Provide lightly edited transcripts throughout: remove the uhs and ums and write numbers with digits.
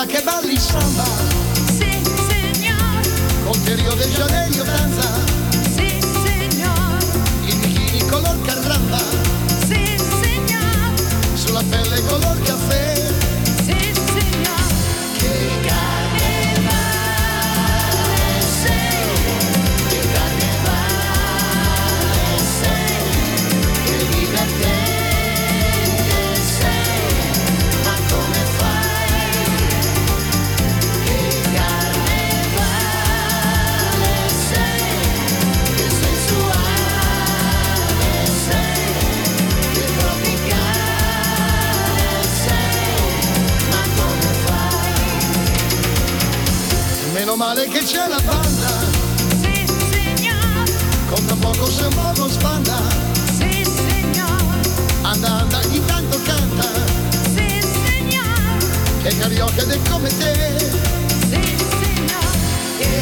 bella che balli samba. Sì, signor. Con te Rio de Janeiro danza. Sì, signor. Il bikini color caramba. Sì, signor. Sulla pelle color caffè. Sì, signor. Che carnevale sei, che carnevale sei, che divertente sei, ma come fai? Che carnevale sei, che sensuale sei, che tropicale sei, ma come fai? Meno male che c'è la banda, Sì, signor. conta poco se un poco sbanda. Sì, signor. Anda, ogni tanto canta, Sì, signor. che carioca ed è come te. Sì, signor. Che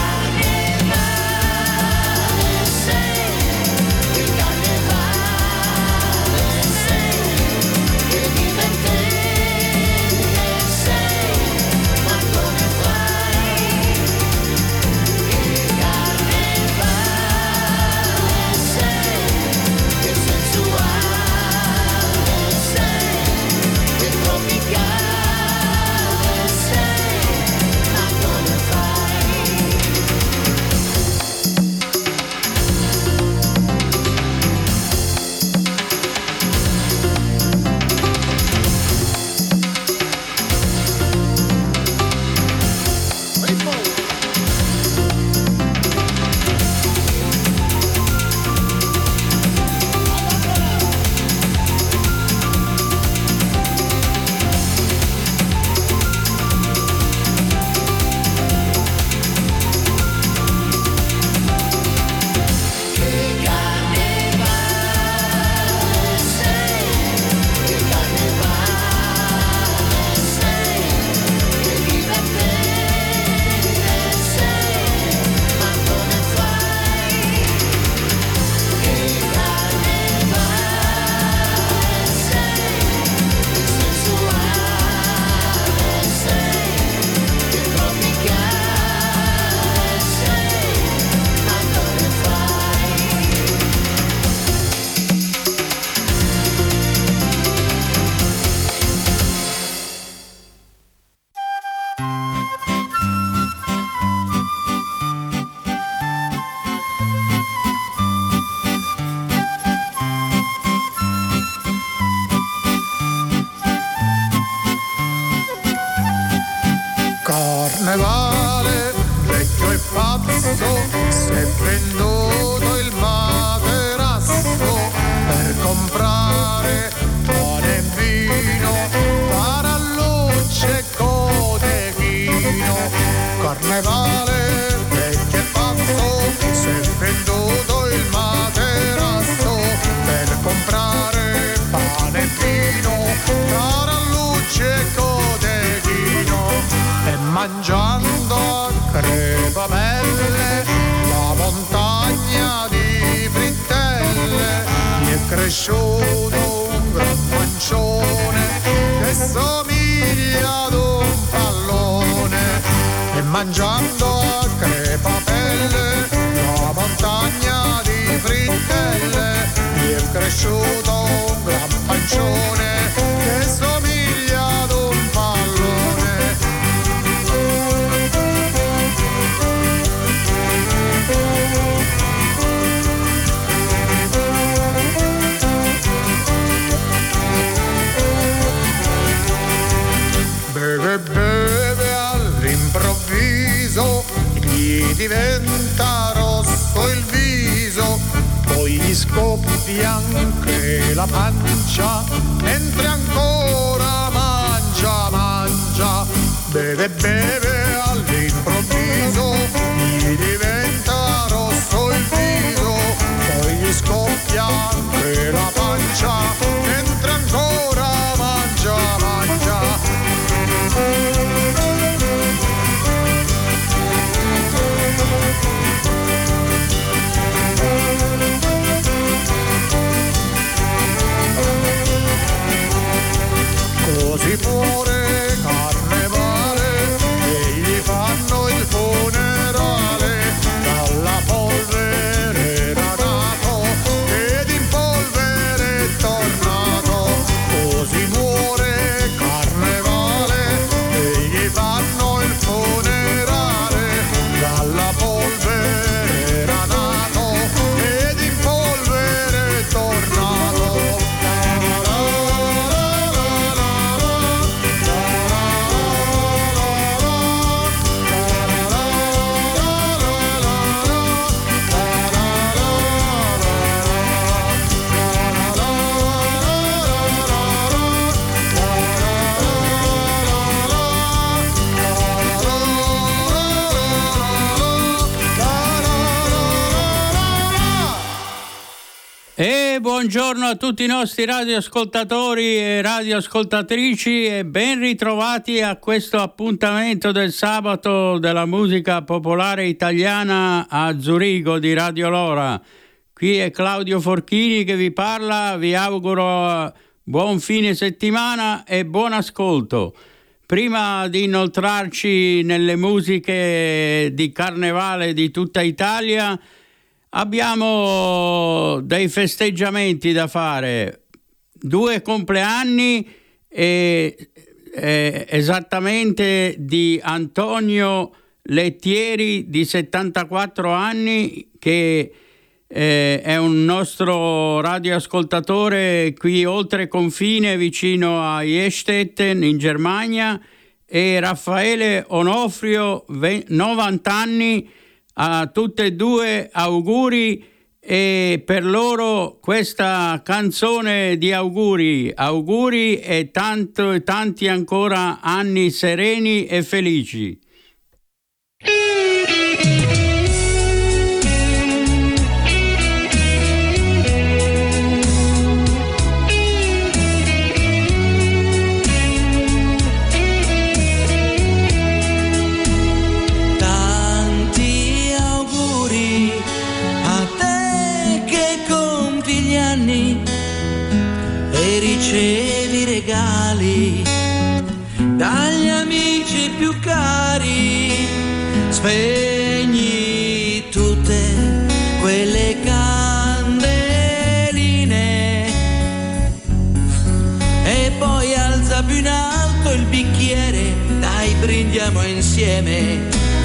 carnevale sei, che carnevale sei, che divertente sei, ma come fai? Che carnevale sei, che sensuale sei, che tropicale sei, ma come fai? Che carnevale sei, che carnevale sei, che divertente sei, ma come fai? Che carnevale sei, che sensuale sei, che tropicale sei, ma come fai? Carnevale, vecchio e pazzo, si è venduto il materasso per comprare pane e vino, tarallucce e cotechino. Carnevale, vecchio e pazzo, si è venduto il materasso per comprare pane e vino, tarallucce e cotechino. E mangiando a crepapelle la montagna di frittelle gli è cresciuto un gran pancione che somiglia ad un pallone. E mangiando a crepapelle la montagna di frittelle gli è cresciuto un gran pancione che somiglia ad un pallone. Beve all'improvviso, gli diventa rosso il viso, poi gli scoppia anche la pancia, mentre ancora mangia. Beve all'improvviso, gli diventa rosso il viso, poi gli scoppia anche la pancia, mentre ancora mangia. Così pure carnevale Buongiorno a tutti i nostri radioascoltatori e radioascoltatrici e ben ritrovati a questo appuntamento del sabato della musica popolare italiana a Zurigo di Radio Lora. Qui è Claudio Forchini che vi parla, vi auguro buon fine settimana e buon ascolto. Prima di inoltrarci nelle musiche di carnevale di tutta Italia, abbiamo dei festeggiamenti da fare, 2 compleanni esattamente di Antonio Lettieri di 74 anni che è un nostro radioascoltatore qui oltre confine vicino a Jestetten in Germania, e Raffaele Onofrio 90 anni. A tutte e due auguri, e per loro questa canzone di auguri e tanti ancora anni sereni e felici. Ricevi regali dagli amici più cari, spegni tutte quelle candeline e poi alza più in alto il bicchiere, dai brindiamo insieme.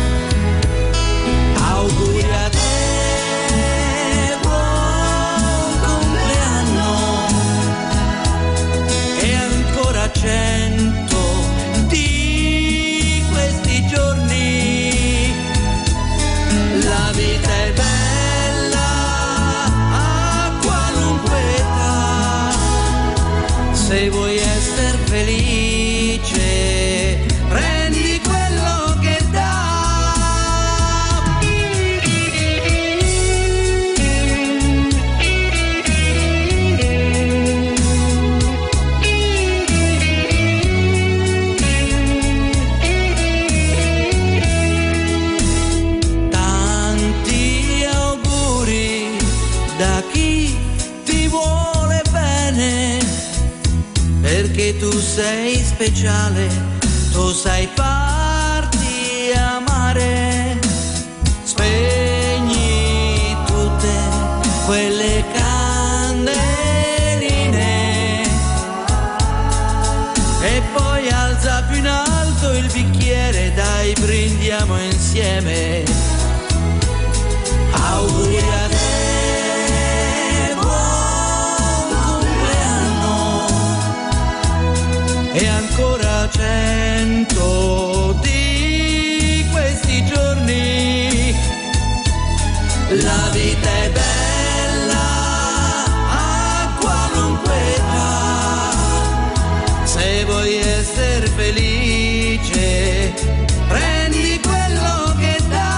Auguri a te. Cento di questi giorni, la vita è bella a qualunque età, se vuoi essere felice prendi quello che dà. Perché tu sei speciale, tu sai farti amare, spegni tutte quelle candeline e poi alza più in alto il bicchiere, dai brindiamo insieme. Auguri a te. E ancora 100 di questi giorni, la vita è bella a qualunque età, se vuoi essere felice prendi quello che dà.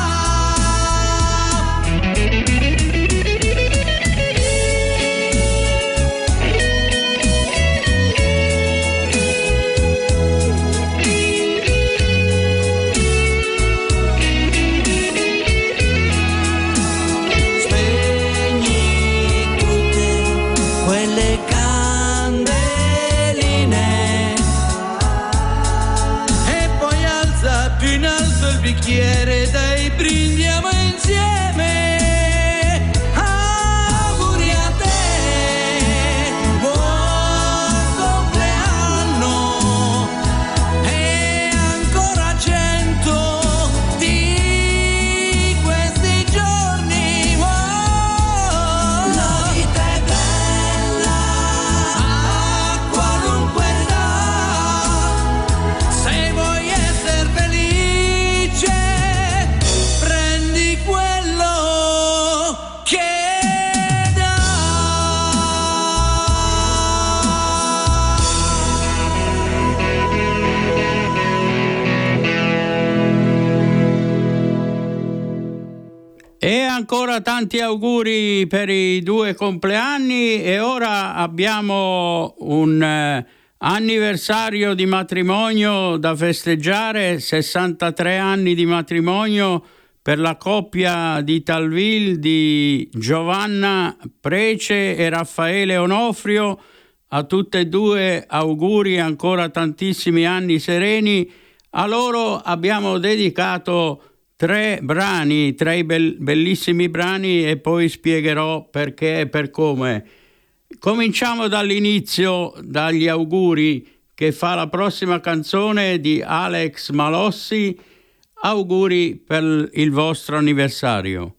ancora tanti auguri per i 2 compleanni e ora abbiamo un anniversario di matrimonio da festeggiare, 63 anni di matrimonio per la coppia di Talville di Giovanna Prece e Raffaele Onofrio. A tutte e due auguri, ancora tantissimi anni sereni. A loro abbiamo dedicato 3 brani, 3 bellissimi brani e poi spiegherò perché e per come. Cominciamo dall'inizio, dagli auguri che fa la prossima canzone di Alex Malossi. Auguri per il vostro anniversario.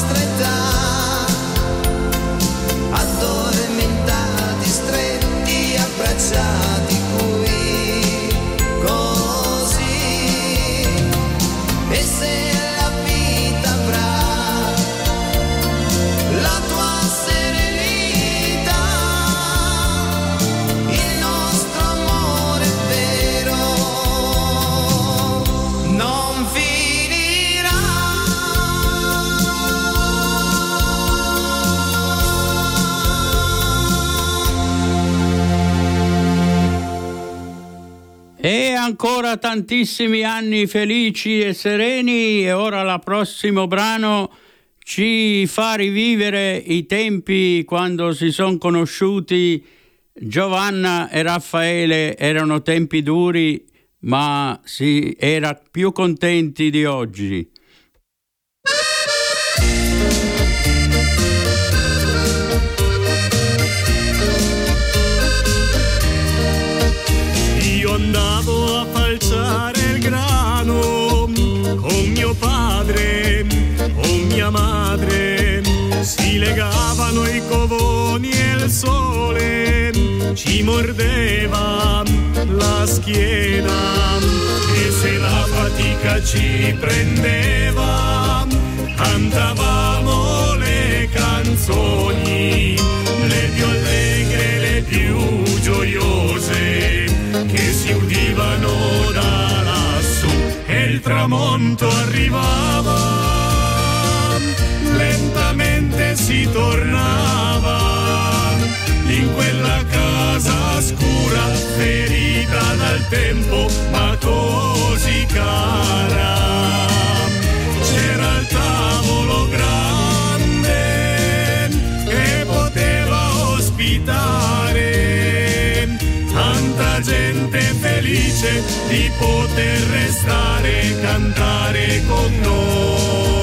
nostra età, addormentati, stretti, abbracciati qui, così. E se la vita avrà la tua serenità, il nostro amore vero non finirà. E ancora tantissimi anni felici e sereni, e ora il prossimo brano ci fa rivivere i tempi quando si sono conosciuti Giovanna e Raffaele. Erano tempi duri, ma si era più contenti di oggi. Io andavo a falciare il grano con mio padre, con mia madre, si legavano i covoni e il sole ci mordeva la schiena, e se la fatica ci prendeva cantavamo le canzoni, le più allegre, le più gioiose, che si udivano da lassù. E il tramonto arrivava, lentamente si tornava in quella casa scura, ferita dal tempo ma così cara. C'era il tavolo grande che poteva ospitare tanta gente felice di poter restare e cantare con noi.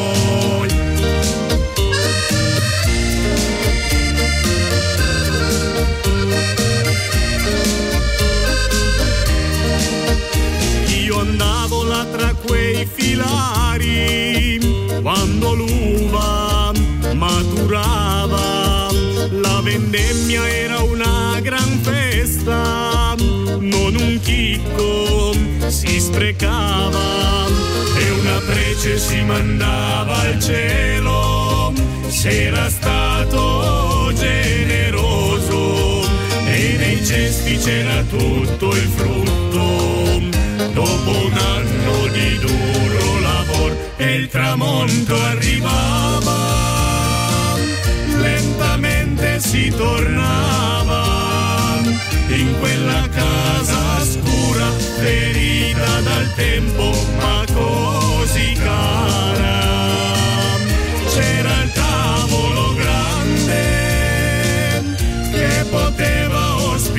Io andavo là tra quei filari quando l'uva maturava, la vendemmia era una gran festa, non un chicco si sprecava, e una prece si mandava al cielo se era stato generoso, e nei cesti c'era tutto il frutto dopo un anno di duro lavoro. E il tramonto arrivava, lentamente si tornava in quella casa scura, ferita dal tempo ma così cara. C'era il tavolo grande che poteva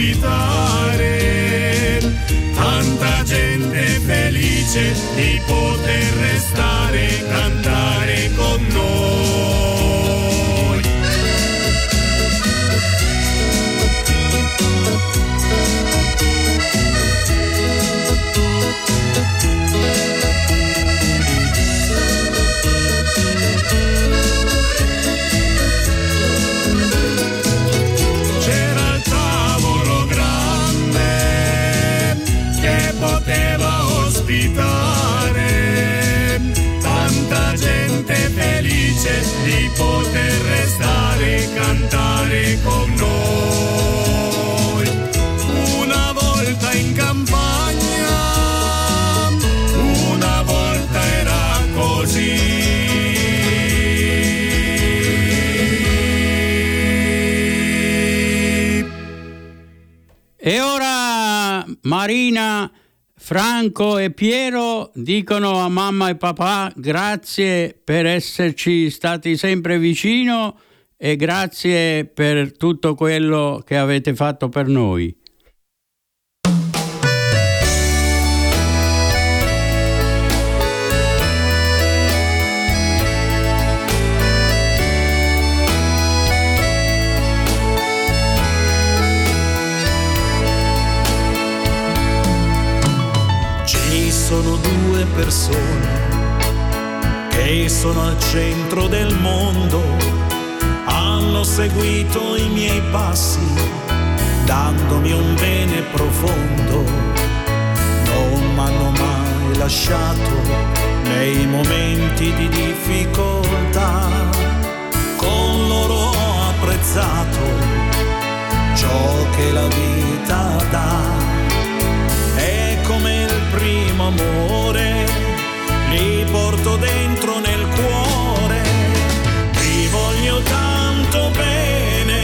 ospitare tanta gente felice di poter restare e cantare con noi. C'era il tavolo grande che poteva ospitare tanta gente felice di poter restare e cantare con noi. Una volta in campagna, una volta era così. E ora Marina, Franco e Piero dicono a mamma e papà grazie per esserci stati sempre vicino e grazie per tutto quello che avete fatto per noi. Ci sono due persone che e sono al centro del mondo. Hanno seguito i miei passi, dandomi un bene profondo. Non m'hanno mai lasciato nei momenti di difficoltà. Con loro ho apprezzato ciò che la vita dà. È come il primo amore, li porto dentro nel cuore. Vi voglio tanto bene,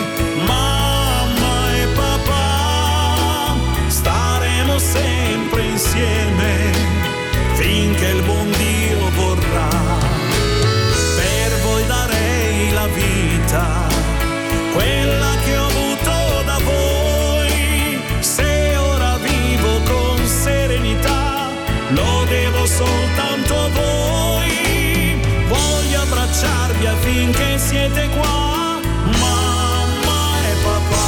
mamma e papà. Staremo sempre insieme finché il buon Dio vorrà. Per voi darei la vita, quella che ho avuto da voi. Se ora vivo con serenità, lo devo soltanto a voi. Voglio abbracciarvi affinché siete qua, mamma e papà.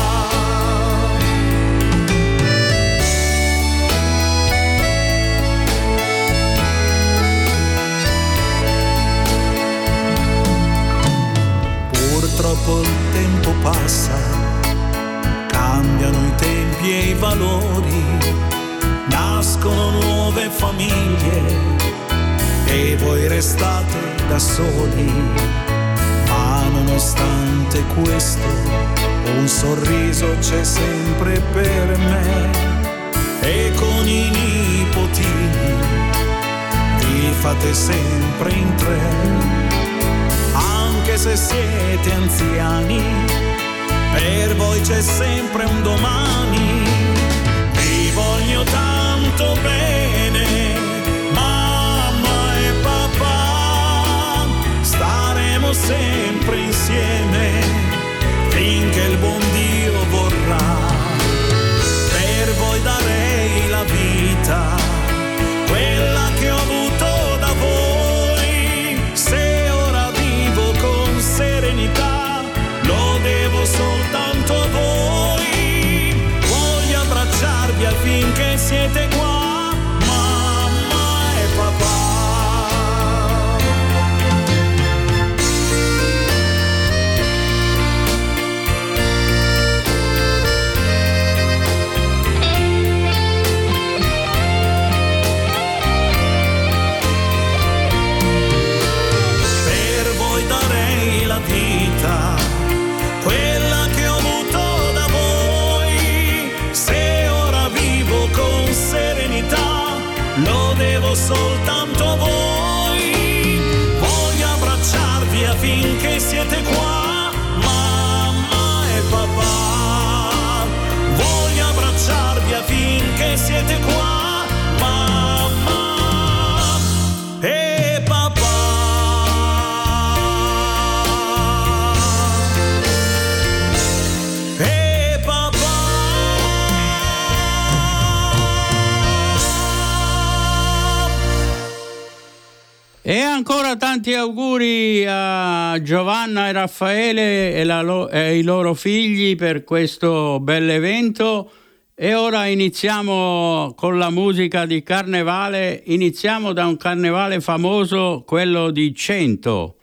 Purtroppo il tempo passa, cambiano i tempi e i valori, nascono nuove famiglie e voi restate da soli. Ma nonostante questo, un sorriso c'è sempre per me, e con i nipotini vi fate sempre in tre. Anche se siete anziani, per voi c'è sempre un domani. Vi voglio tanto bene, mamma e papà. Staremo sempre insieme finché il buon Dio vorrà. Per voi darei la vita, quella che ho avuto da voi. Se ora vivo con serenità, lo devo soltanto a voi. Voglio abbracciarvi affinché siete qua, mamma e papà. Per voi darei la vita, quella che ho avuto da voi. Se ora vivo con serenità, lo devo soltanto a voi. Voglio abbracciarvi affinché siete qua, mamma e papà. Voglio abbracciarvi affinché siete qua, mamma e papà. E papà. E ancora tanti auguri a Giovanna e Raffaele e i loro figli per questo bell'evento. E ora iniziamo con la musica di carnevale. Iniziamo da un carnevale famoso, quello di Cento.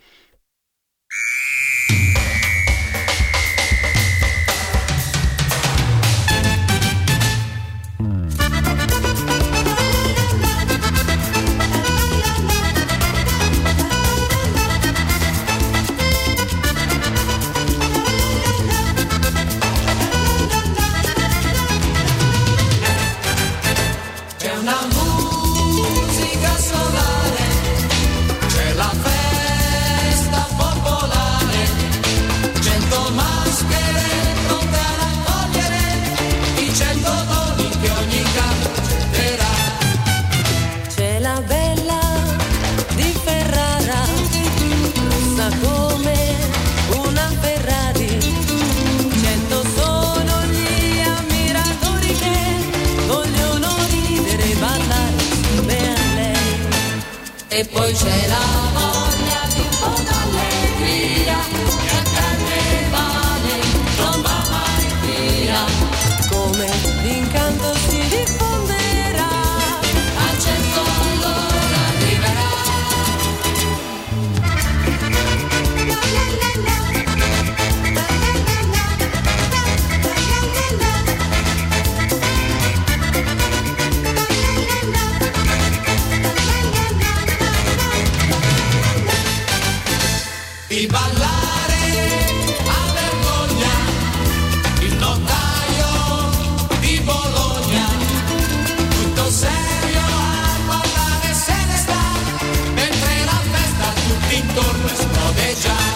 C'è una musica solare, c'è la festa popolare, 100 maschere pronte a raccogliere i 100 doni che ogni capo getterà. C'è la bella di Ferrara, rossa come una Ferrari. 100 sono gli ammiratori che vogliono ridere e ballare insieme a lei. E poi c'è la voglia di un po' d'allegria, che a carnevale non va mai via. Come l'incanto si diffonderà, A 100 all'ora arriverà. di ballare a vergogna, il notaio di Bologna, tutto serio a ballare se ne sta, mentre la festa tutti intorno esplode già.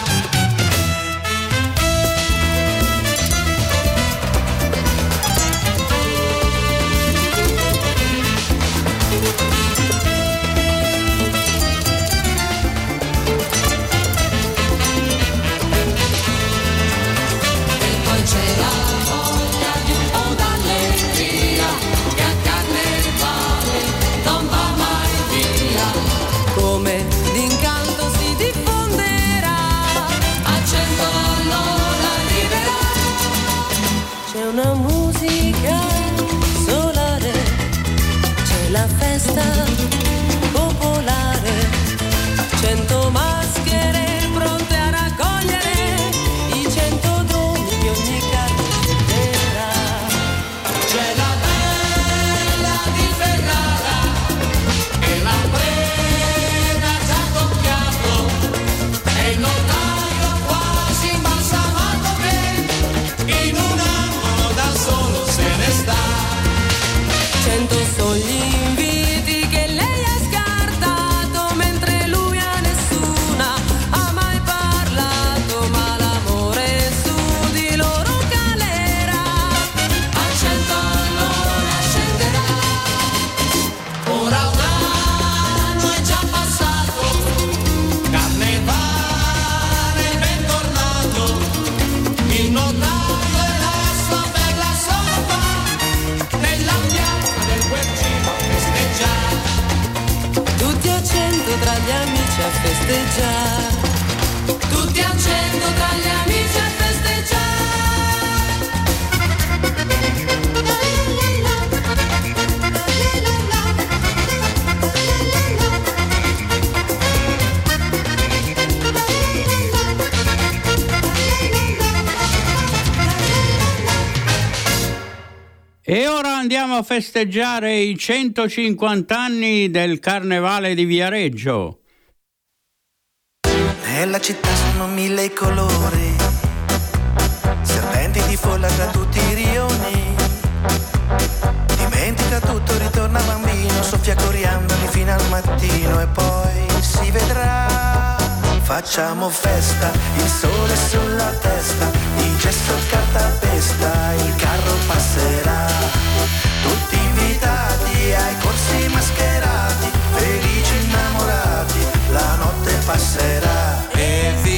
C'è la voglia di un po' d'allegria che a carnevale non va mai via. Come d'incanto si diffonderà, A 100 all'ora arriverà. c'è una musica solare, c'è la festa popolare, 100 maschere pronte a raccogliere i 100 doni di ogni cartiera. C'è la bella di Ferrara che la preda ha già toccato e il notaio quasi imbalsamato che in un angolo da solo se ne sta. 100 sono gli inviti che lei ha scartato, mentre lui a nessuna ha mai parlato, ma l'amore su di loro calerà. A 100 all'ora scenderà. Ora un anno è già passato, carnevale bentornato, il notaio e la sua bella sono qua, nella piazza del Guercino a festeggiare. Tutti a 100 tra gli amici a festeggiare. Tutti a 100 tra gli amici a festeggiare. E ora andiamo a festeggiare i 150 anni del Carnevale di Viareggio. Nella città sono 1000 i colori, serpenti di folla tra tutti i rioni. Dimentica tutto, ritorna bambino, soffia coriandoli fino al mattino e poi si vedrà. Facciamo festa, il sole sulla testa, di gesso cartapesta, il carro passerà. Tutti invitati ai corsi mascherati, felici innamorati, la notte passerà. E